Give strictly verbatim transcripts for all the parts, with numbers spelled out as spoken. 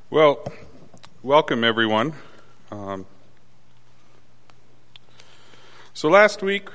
Well, welcome everyone. Um, so last week,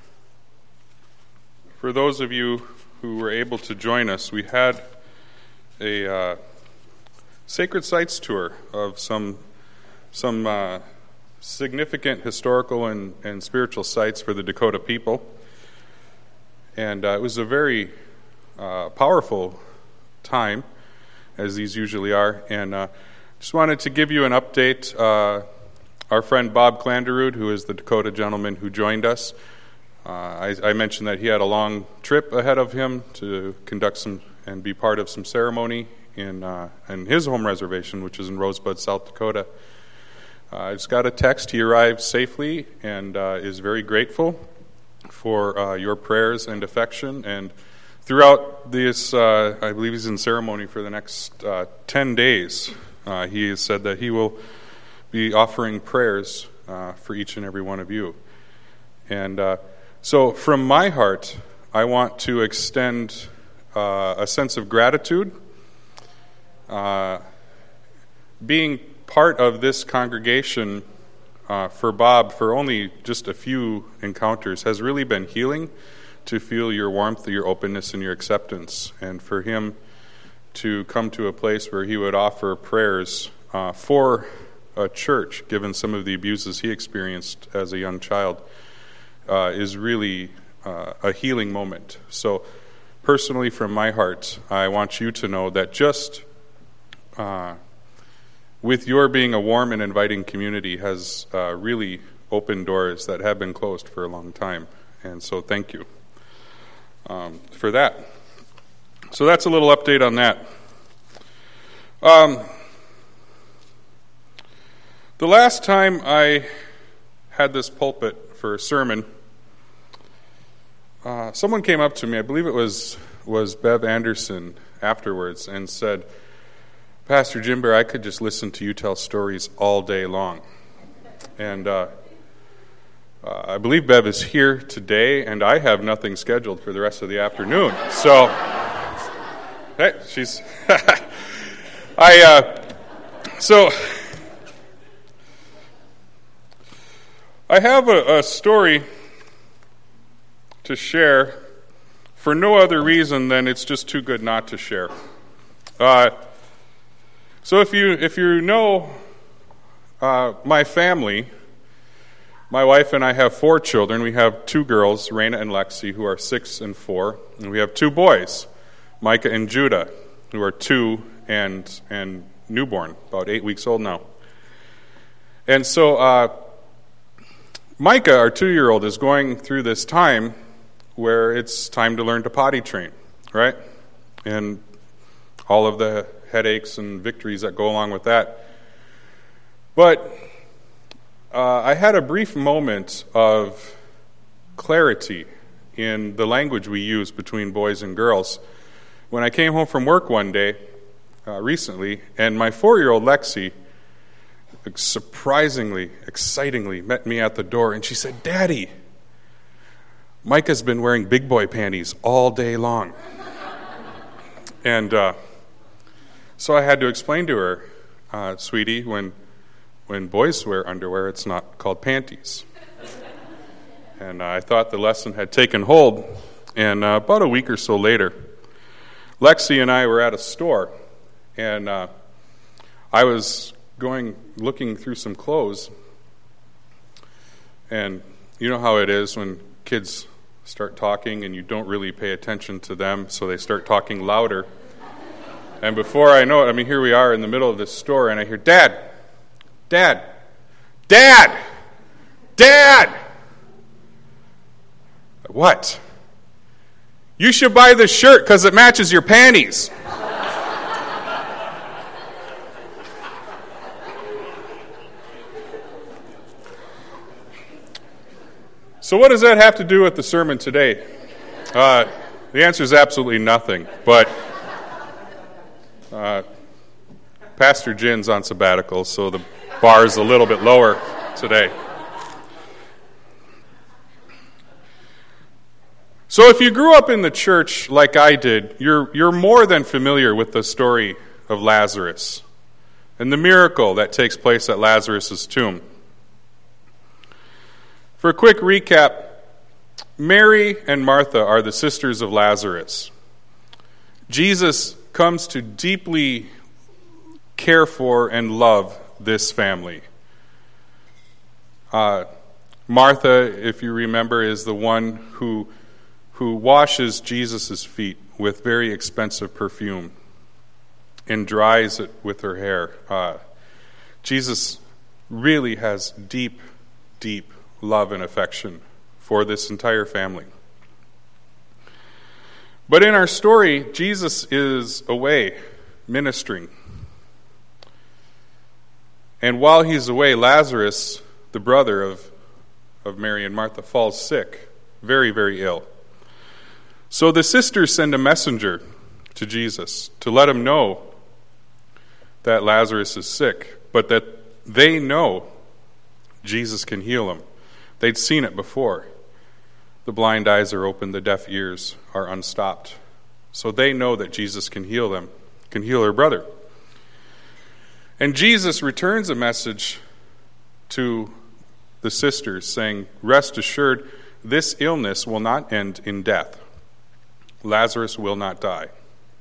for those of you who were able to join us, we had a uh, sacred sites tour of some some uh, significant historical and, and spiritual sites for the Dakota people. And uh, it was a very uh, powerful time, as these usually are. And uh, just wanted to give you an update. Uh, our friend Bob Clanderud, who is the Dakota gentleman who joined us, uh, I, I mentioned that he had a long trip ahead of him to conduct some and be part of some ceremony in, uh, in his home reservation, which is in Rosebud, South Dakota. Uh, I just got a text. He arrived safely and uh, is very grateful for uh, your prayers and affection. And throughout this, uh, I believe he's in ceremony for the next uh, ten days. Uh, he has said that he will be offering prayers uh, for each and every one of you. And uh, so from my heart, I want to extend uh, a sense of gratitude. Uh, being part of this congregation uh, for Bob for only just a few encounters has really been healing, to feel your warmth, your openness, and your acceptance, and for him to come to a place where he would offer prayers uh, for a church, given some of the abuses he experienced as a young child, uh, is really uh, a healing moment. So personally, from my heart, I want you to know that just uh, with your being a warm and inviting community has uh, really opened doors that have been closed for a long time. And so thank you. Um, for that. So that's a little update on that. Um, the last time I had this pulpit for a sermon, uh, someone came up to me, I believe it was, was Bev Anderson afterwards, and said, "Pastor Jim Bear, I could just listen to you tell stories all day long." And uh, Uh, I believe Bev is here today, and I have nothing scheduled for the rest of the afternoon. So, hey, she's. I uh, so I have a, a story to share for no other reason than it's just too good not to share. Uh, so if you if you know uh, my family. My wife and I have four children. We have two girls, Raina and Lexi, who are six and four. And we have two boys, Micah and Judah, who are two and and newborn, about eight weeks old now. And so uh, Micah, our two-year-old, is going through this time where it's time to learn to potty train, right? And all of the headaches and victories that go along with that. But Uh, I had a brief moment of clarity in the language we use between boys and girls when I came home from work one day uh, recently, and my four-year-old Lexi surprisingly, excitingly met me at the door, and she said, "Daddy, Micah's been wearing big boy panties all day long." And uh, so I had to explain to her, uh, "Sweetie, when When boys wear underwear, it's not called panties." And uh, I thought the lesson had taken hold. And uh, about a week or so later, Lexi and I were at a store, and uh, I was going, looking through some clothes. And you know how it is when kids start talking and you don't really pay attention to them, so they start talking louder. And before I know it, I mean, here we are in the middle of this store, and I hear, "Dad! Dad! Dad! Dad!" "What?" "You should buy this shirt because it matches your panties." So what does that have to do with the sermon today? Uh, the answer is absolutely nothing, but uh, Pastor Jin's on sabbatical, so the bar is a little bit lower today. So if you grew up in the church like I did, you're you're more than familiar with the story of Lazarus. and the miracle that takes place at Lazarus' tomb. For a quick recap, Mary and Martha are the sisters of Lazarus. Jesus comes to deeply care for and love this family. Uh, Martha, if you remember, is the one who, who washes Jesus' feet with very expensive perfume and dries it with her hair. Uh, Jesus really has deep, deep love and affection for this entire family. But in our story, Jesus is away ministering. And while he's away, Lazarus, the brother of, of Mary and Martha, falls sick, very, very ill. So the sisters send a messenger to Jesus to let him know that Lazarus is sick, but that they know Jesus can heal him. They'd seen it before. The blind eyes are opened, the deaf ears are unstopped. So they know that Jesus can heal them, can heal her brother. And Jesus returns a message to the sisters saying, "Rest assured, this illness will not end in death. Lazarus will not die."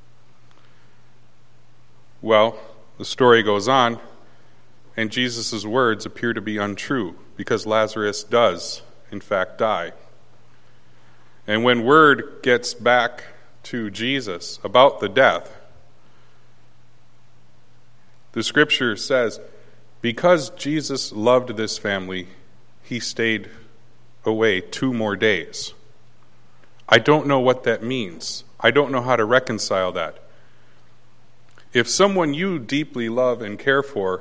Well, the story goes on, and Jesus' words appear to be untrue, because Lazarus does, in fact, die. And when word gets back to Jesus about the death, the scripture says, because Jesus loved this family, he stayed away two more days. I don't know what that means. I don't know how to reconcile that. If someone you deeply love and care for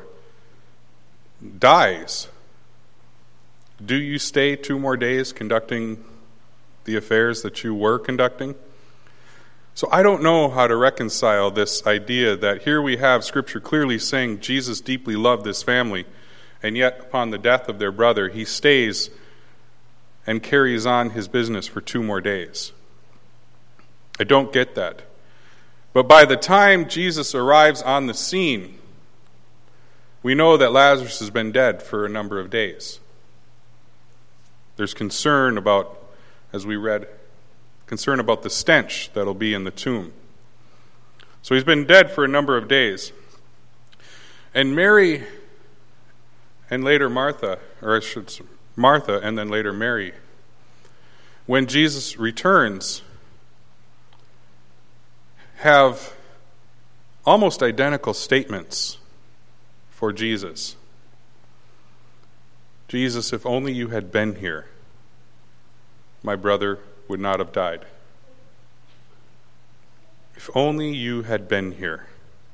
dies, do you stay two more days conducting the affairs that you were conducting? So I don't know how to reconcile this idea that here we have Scripture clearly saying Jesus deeply loved this family, and yet upon the death of their brother, he stays and carries on his business for two more days. I don't get that. But by the time Jesus arrives on the scene, we know that Lazarus has been dead for a number of days. There's concern about, as we read, concern about the stench that'll be in the tomb. So he's been dead for a number of days. And Mary and later Martha, or I should say Martha and then later Mary, when Jesus returns, have almost identical statements for Jesus. Jesus, if only you had been here, my brother would not have died. If only you had been here.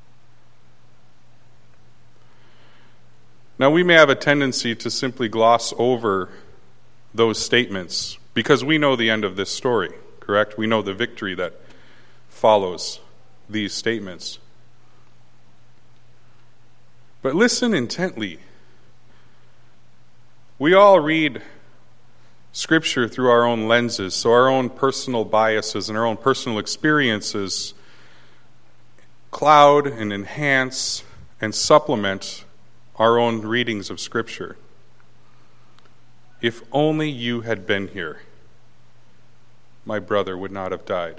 Now, we may have a tendency to simply gloss over those statements because we know the end of this story, correct? We know the victory that follows these statements. But listen intently. We all read Scripture through our own lenses, so our own personal biases and our own personal experiences cloud and enhance and supplement our own readings of Scripture. If only you had been here, my brother would not have died.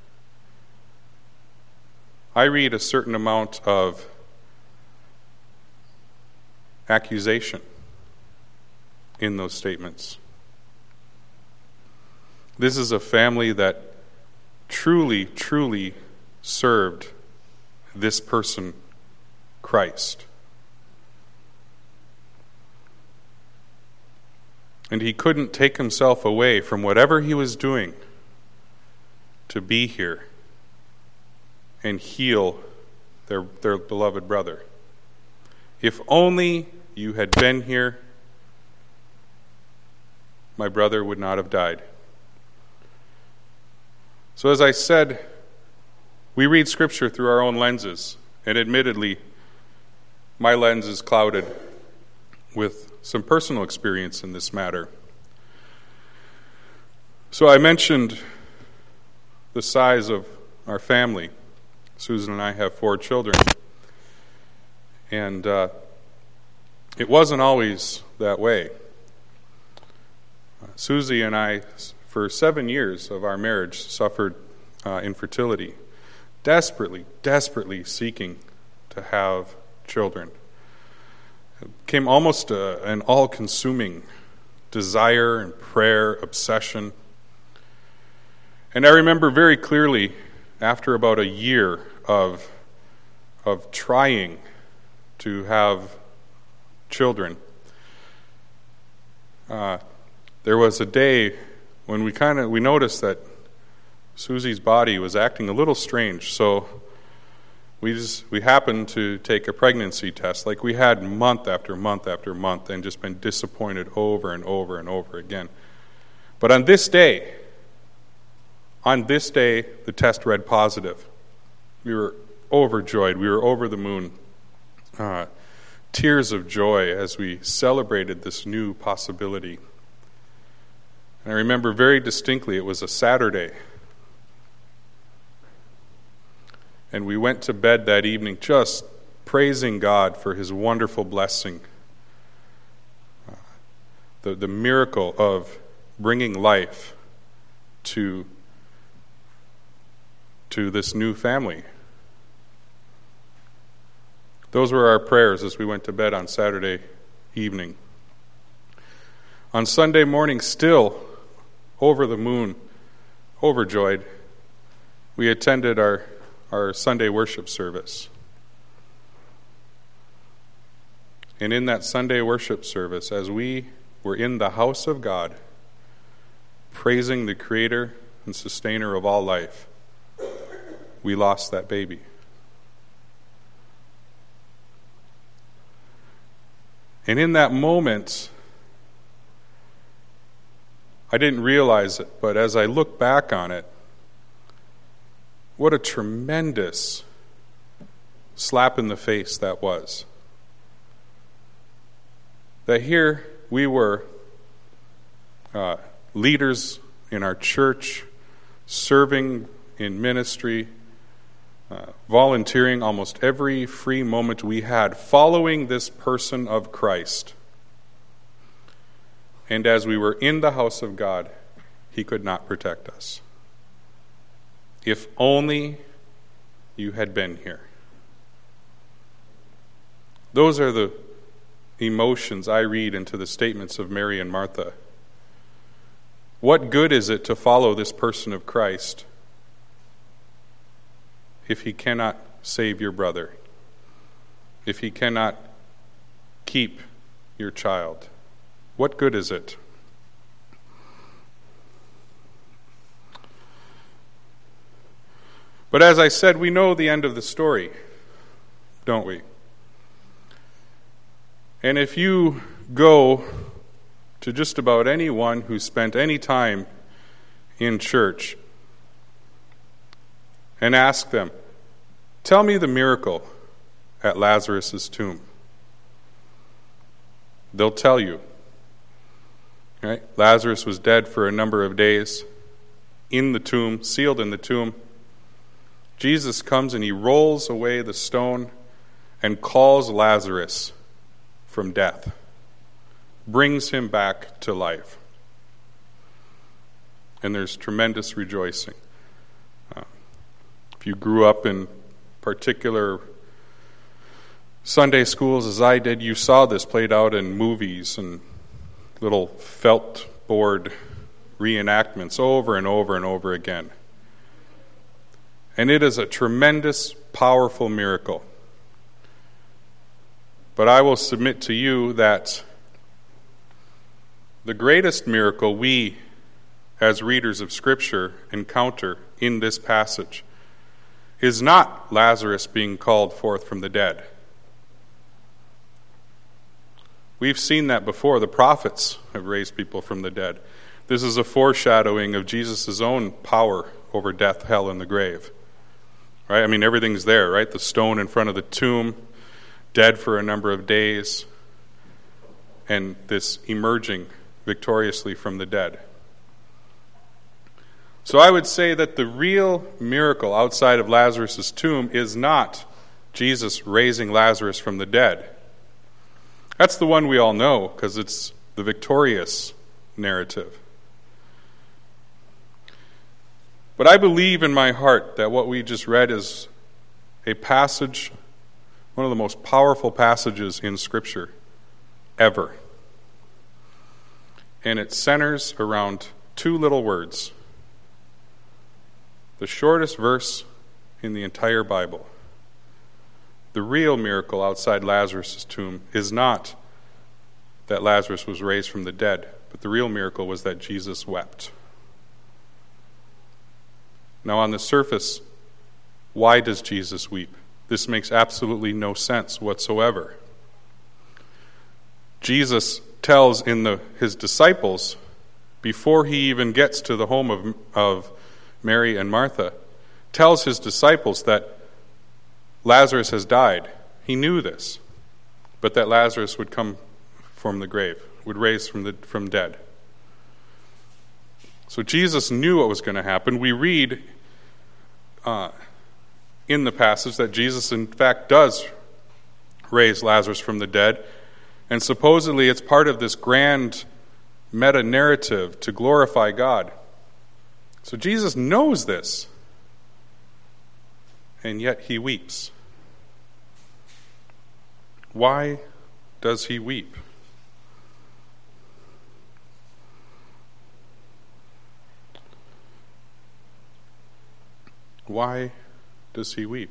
I read a certain amount of accusation in those statements. This is a family that truly, truly served this person, Christ. And he couldn't take himself away from whatever he was doing to be here and heal their, their beloved brother. If only you had been here, my brother would not have died. So as I said, we read Scripture through our own lenses, and admittedly, my lens is clouded with some personal experience in this matter. So I mentioned the size of our family. Susan and I have four children. And uh, it wasn't always that way. Uh, Susie and I, for seven years of our marriage, suffered uh, infertility, desperately, desperately seeking to have children. It became almost a, an all-consuming desire and prayer, obsession. And I remember very clearly, after about a year of, of trying to have children, uh, there was a day when we kind of we noticed that Susie's body was acting a little strange. So we just we happened to take a pregnancy test, like we had month after month after month, and just been disappointed over and over and over again. But on this day, on this day, the test read positive. We were overjoyed. We were over the moon. Uh, tears of joy as we celebrated this new possibility. And I remember very distinctly, it was a Saturday. And we went to bed that evening just praising God for his wonderful blessing. Uh, the, the miracle of bringing life to, to this new family. Those were our prayers as we went to bed on Saturday evening. On Sunday morning, still over the moon, overjoyed, we attended our, our Sunday worship service. And in that Sunday worship service, as we were in the house of God, praising the Creator and Sustainer of all life, we lost that baby. And in that moment, I didn't realize it, but as I look back on it, what a tremendous slap in the face that was. That here we were, uh, leaders in our church, serving in ministry, uh, volunteering almost every free moment we had, following this person of Christ. And as we were in the house of God, he could not protect us. If only you had been here. Those are the emotions I read into the statements of Mary and Martha. What good is it to follow this person of Christ if he cannot save your brother? If he cannot keep your child? What good is it? But as I said, we know the end of the story, don't we? And if you go to just about anyone who spent any time in church and ask them, tell me the miracle at Lazarus' tomb, they'll tell you. Right? Lazarus was dead for a number of days, in the tomb, sealed in the tomb. Jesus comes and he rolls away the stone and calls Lazarus from death, brings him back to life. And there's tremendous rejoicing. Uh, if you grew up in particular Sunday schools as I did, you saw this played out in movies and little felt board reenactments over and over and over again. And it is a tremendous, powerful miracle. But I will submit to you that the greatest miracle we, as readers of Scripture, encounter in this passage is not Lazarus being called forth from the dead. We've seen that before. The prophets have raised people from the dead. This is a foreshadowing of Jesus' own power over death, hell, and the grave. Right? I mean, everything's there, right? The stone in front of the tomb, dead for a number of days, and this emerging victoriously from the dead. So I would say that the real miracle outside of Lazarus' tomb is not Jesus raising Lazarus from the dead. That's the one we all know because it's the victorious narrative. But I believe in my heart that what we just read is a passage, one of the most powerful passages in Scripture ever. And it centers around two little words. The shortest verse in the entire Bible. The real miracle outside Lazarus' tomb is not that Lazarus was raised from the dead, but the real miracle was that Jesus wept. Now, on the surface, why does Jesus weep? This makes absolutely no sense whatsoever. Jesus tells in the, his disciples, before he even gets to the home of, of Mary and Martha, tells his disciples that Lazarus has died. He knew this, but that Lazarus would come from the grave, would raise from the from dead. So Jesus knew what was going to happen. We read uh, in the passage that Jesus, in fact, does raise Lazarus from the dead, and supposedly it's part of this grand meta-narrative to glorify God. So Jesus knows this, and yet he weeps. Why does he weep? Why does he weep?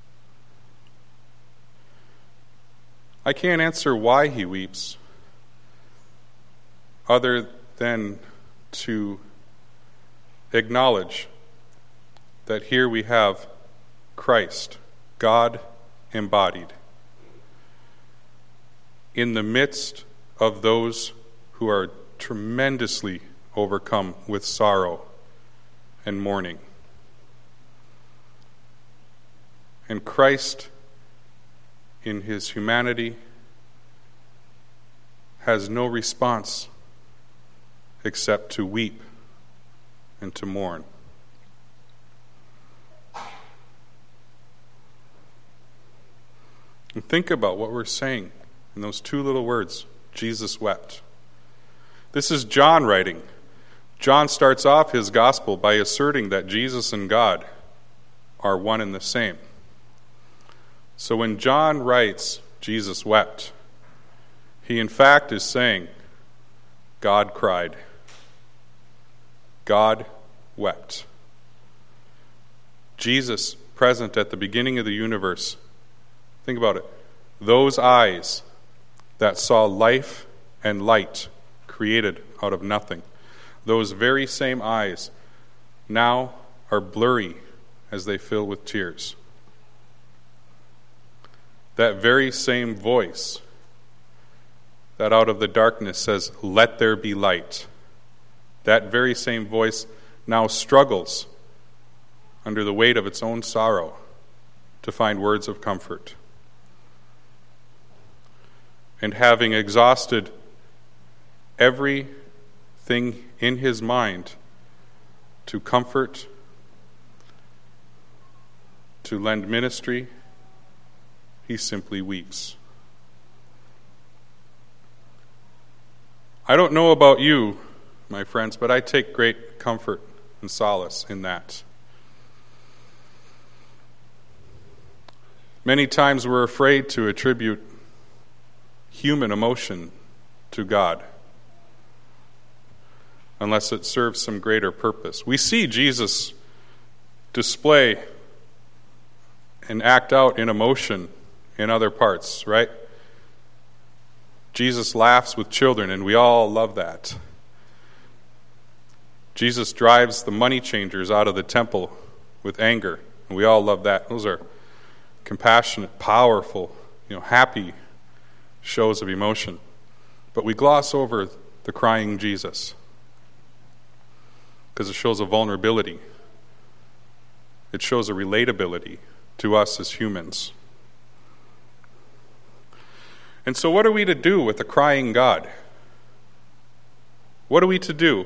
I can't answer why he weeps other than to acknowledge that here we have Christ, God embodied, in the midst of those who are tremendously overcome with sorrow and mourning. And Christ, in his humanity, has no response except to weep and to mourn. And think about what we're saying in those two little words, Jesus wept. This is John writing. John starts off his gospel by asserting that Jesus and God are one and the same. So when John writes, Jesus wept, he in fact is saying, God cried. God wept. Jesus, present at the beginning of the universe, think about it, those eyes that saw life and light created out of nothing, those very same eyes now are blurry as they fill with tears. That very same voice that out of the darkness says, let there be light, that very same voice now struggles under the weight of its own sorrow to find words of comfort. And having exhausted everything in his mind to comfort, to lend ministry, he simply weeps. I don't know about you, my friends, but I take great comfort and solace in that. Many times we're afraid to attribute human emotion to God unless it serves some greater purpose. We see Jesus display and act out in emotion in other parts, right? Jesus laughs with children, and we all love that. Jesus drives the money changers out of the temple with anger, and we all love that. Those are compassionate, powerful, you know, happy shows of emotion. But we gloss over the crying Jesus because it shows a vulnerability. It shows a relatability to us as humans. And so what are we to do with the crying God? What are we to do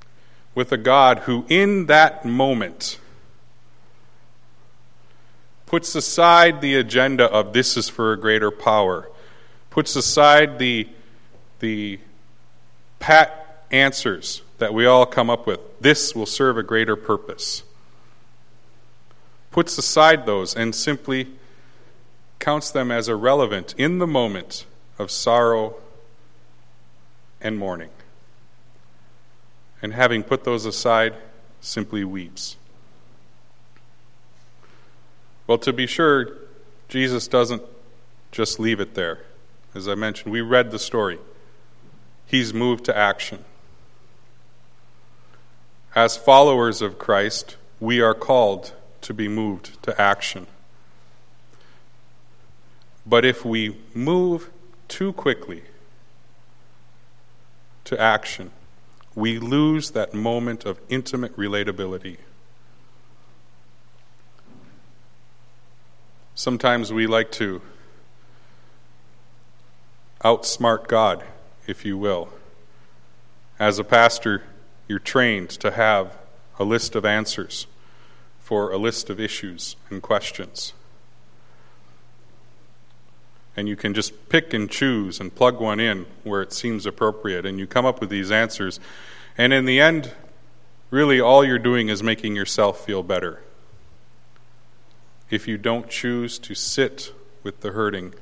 with a God who in that moment puts aside the agenda of this is for a greater power, puts aside the, the pat answers that we all come up with, this will serve a greater purpose, puts aside those and simply counts them as irrelevant in the moment of sorrow and mourning. And having put those aside, simply weeps. Well, to be sure, Jesus doesn't just leave it there. As I mentioned, we read the story. He's moved to action. As followers of Christ, we are called to be moved to action. But if we move too quickly to action, we lose that moment of intimate relatability. Sometimes we like to outsmart God, if you will. As a pastor, you're trained to have a list of answers for a list of issues and questions. And you can just pick and choose and plug one in where it seems appropriate, and you come up with these answers. And in the end, really all you're doing is making yourself feel better. If you don't choose to sit with the hurting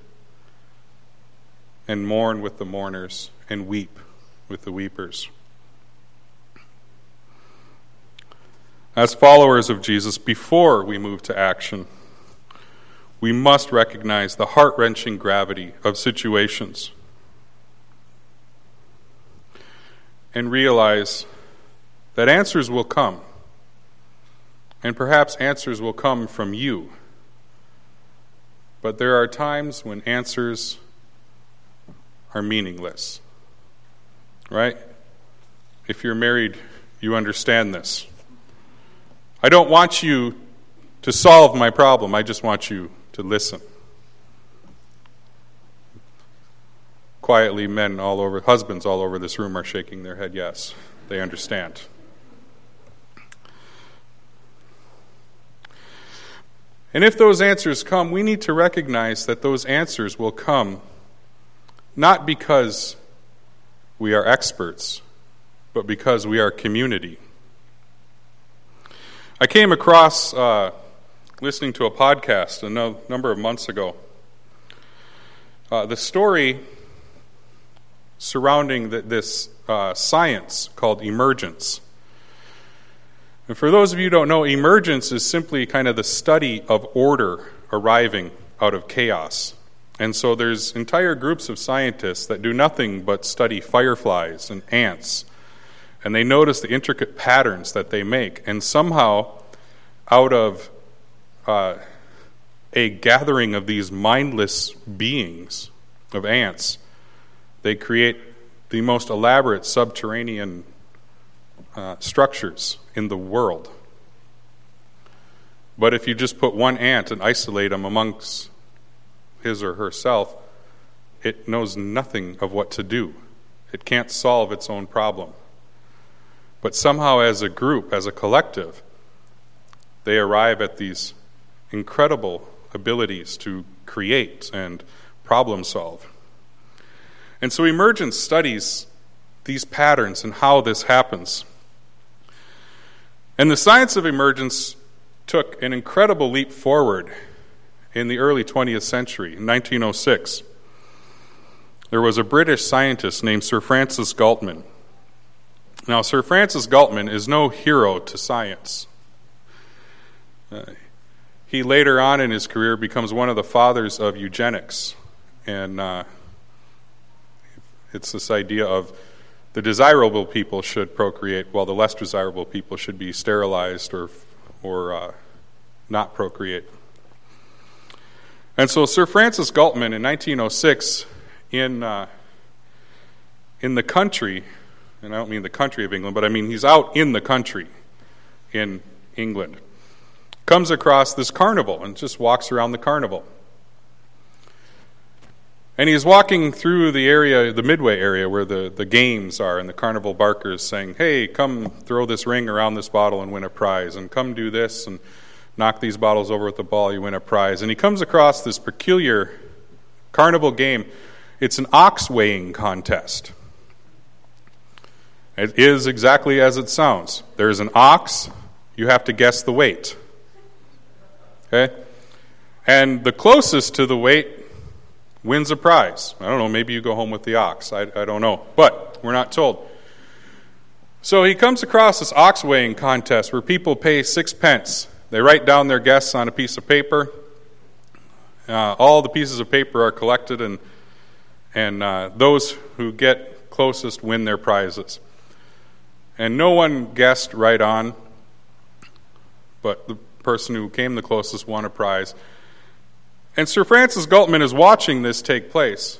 and mourn with the mourners and weep with the weepers. As followers of Jesus, before we move to action, we must recognize the heart-wrenching gravity of situations and realize that answers will come, and perhaps answers will come from you. But there are times when answers are meaningless, right? If you're married, you understand this. I don't want you to solve my problem. I just want you to listen. Quietly, men all over, husbands all over this room are shaking their head yes. They understand. And if those answers come, we need to recognize that those answers will come not because we are experts, but because we are community. I came across, uh, listening to a podcast a no, number of months ago, uh, the story surrounding the, this uh, science called emergence. And for those of you who don't know, emergence is simply kind of the study of order arriving out of chaos. And so there's entire groups of scientists that do nothing but study fireflies and ants. And they notice the intricate patterns that they make. And somehow, out of uh, a gathering of these mindless beings, of ants, they create the most elaborate subterranean uh, structures in the world. But if you just put one ant and isolate them amongst his or herself, it knows nothing of what to do. It can't solve its own problem. But somehow as a group, as a collective, they arrive at these incredible abilities to create and problem solve. And so emergence studies these patterns and how this happens. And the science of emergence took an incredible leap forward in the early twentieth century, in nineteen oh six. There was a British scientist named Sir Francis Galton. Now, Sir Francis Galton is no hero to science. Uh, he later on in his career becomes one of the fathers of eugenics. And uh, it's this idea of the desirable people should procreate while the less desirable people should be sterilized or, or uh, not procreate. And so Sir Francis Galton in nineteen oh six in uh, in the country, and I don't mean the country of England, but I mean he's out in the country in England, comes across this carnival and just walks around the carnival. And he's walking through the area, the Midway area where the, the games are, and the carnival barker is saying, hey, come throw this ring around this bottle and win a prize, and come do this, and knock these bottles over with the ball, you win a prize. And he comes across this peculiar carnival game. It's an ox weighing contest. It is exactly as it sounds. There's an ox, you have to guess the weight. Okay? And the closest to the weight wins a prize. I don't know, maybe you go home with the ox. I, I don't know. But we're not told. So he comes across this ox weighing contest where people pay sixpence. They write down their guess on a piece of paper. Uh, all the pieces of paper are collected, and and uh, those who get closest win their prizes. And no one guessed right on, but the person who came the closest won a prize. And Sir Francis Galtman is watching this take place.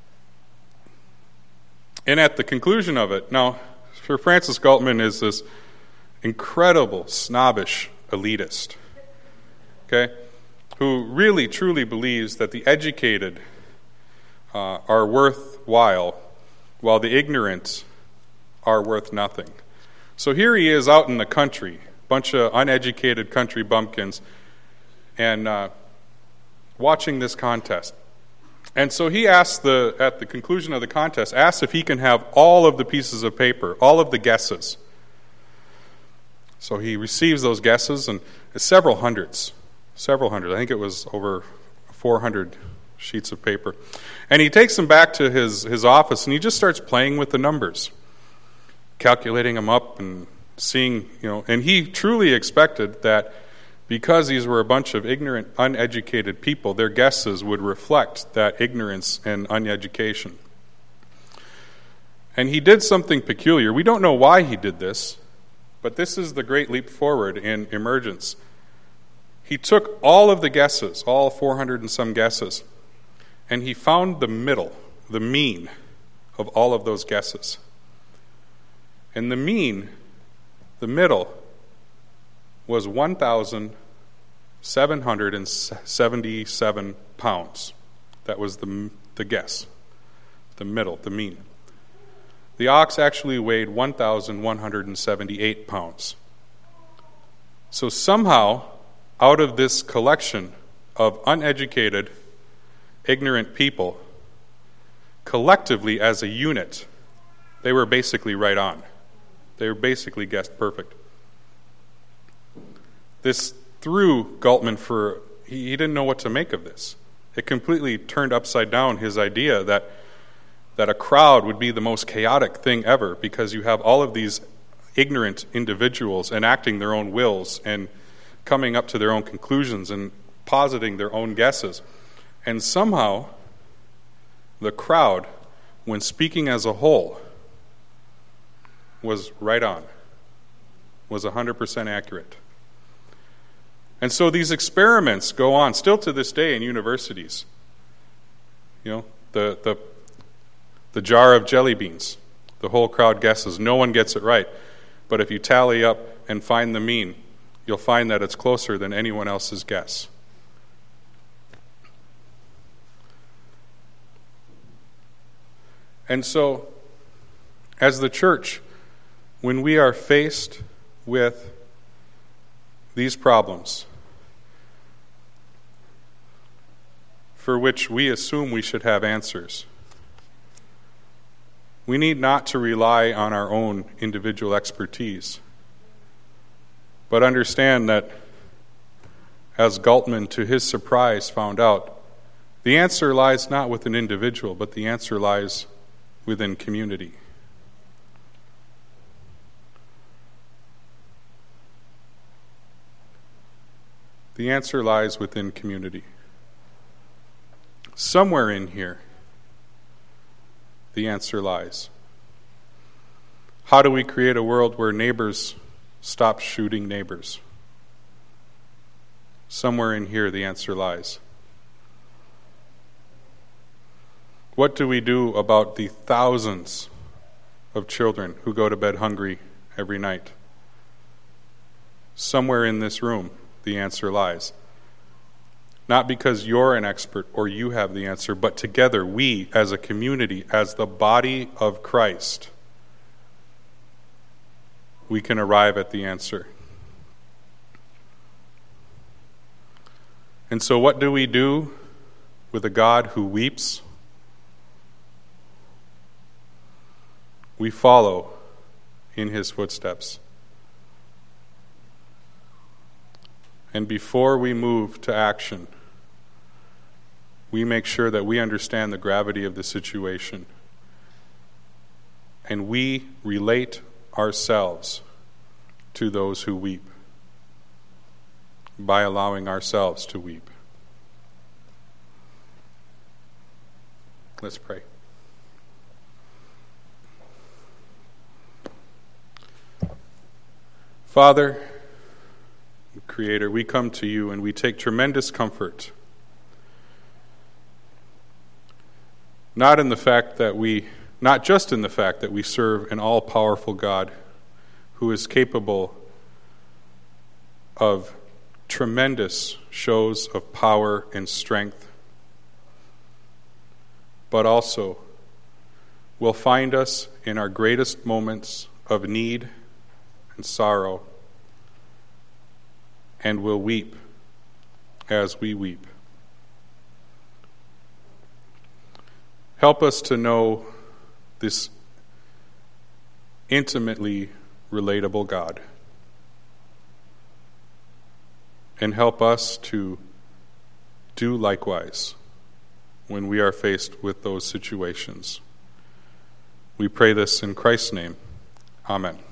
And at the conclusion of it, now, Sir Francis Galtman is this incredible, snobbish elitist, okay, who really, truly believes that the educated uh, are worthwhile, while the ignorant are worth nothing. So here he is out in the country, bunch of uneducated country bumpkins, and uh, watching this contest. And so he asks the at the conclusion of the contest, asks if he can have all of the pieces of paper, all of the guesses. So he receives those guesses, and it's several hundreds, several hundred. I think it was over four hundred sheets of paper. And he takes them back to his, his office, and he just starts playing with the numbers, calculating them up and seeing, you know, and he truly expected that because these were a bunch of ignorant, uneducated people, their guesses would reflect that ignorance and uneducation. And he did something peculiar. We don't know why he did this, but this is the great leap forward in emergence. He took all of the guesses, all four hundred and some guesses, and he found the middle, the mean of all of those guesses. And the mean, the middle, was one thousand seven hundred seventy-seven pounds. That was the, the guess, the middle, the mean. The ox actually weighed one thousand one hundred seventy-eight pounds. So somehow, out of this collection of uneducated, ignorant people, collectively as a unit, they were basically right on. They were basically guessed perfect. This threw Galtman for, he, he didn't know what to make of this. It completely turned upside down his idea that that a crowd would be the most chaotic thing ever, because you have all of these ignorant individuals enacting their own wills and coming up to their own conclusions and positing their own guesses. And somehow, the crowd, when speaking as a whole, was right on, was one hundred percent accurate. And so these experiments go on still to this day in universities. You know, the the the jar of jelly beans. The whole crowd guesses. No one gets it right. But if you tally up and find the mean, you'll find that it's closer than anyone else's guess. And so, as the church, when we are faced with these problems, for which we assume we should have answers, we need not to rely on our own individual expertise, but understand that, as Galtman, to his surprise, found out, the answer lies not with an individual, but the answer lies within community. The answer lies within community. Somewhere in here, the answer lies. How do we create a world where neighbors stop shooting neighbors? Somewhere in here, the answer lies. What do we do about the thousands of children who go to bed hungry every night? Somewhere in this room, the answer lies. Not because you're an expert or you have the answer, but together, we as a community, as the body of Christ, we can arrive at the answer. And so what do we do with a God who weeps? We follow in his footsteps. And before we move to action, we make sure that we understand the gravity of the situation. And we relate ourselves to those who weep by allowing ourselves to weep. Let's pray. Father, Creator, we come to you and we take tremendous comfort, not in the fact that we, not just in the fact that we serve an all-powerful God who is capable of tremendous shows of power and strength, but also will find us in our greatest moments of need and sorrow, and will weep as we weep. Help us to know this intimately relatable God, and help us to do likewise when we are faced with those situations. We pray this in Christ's name. Amen.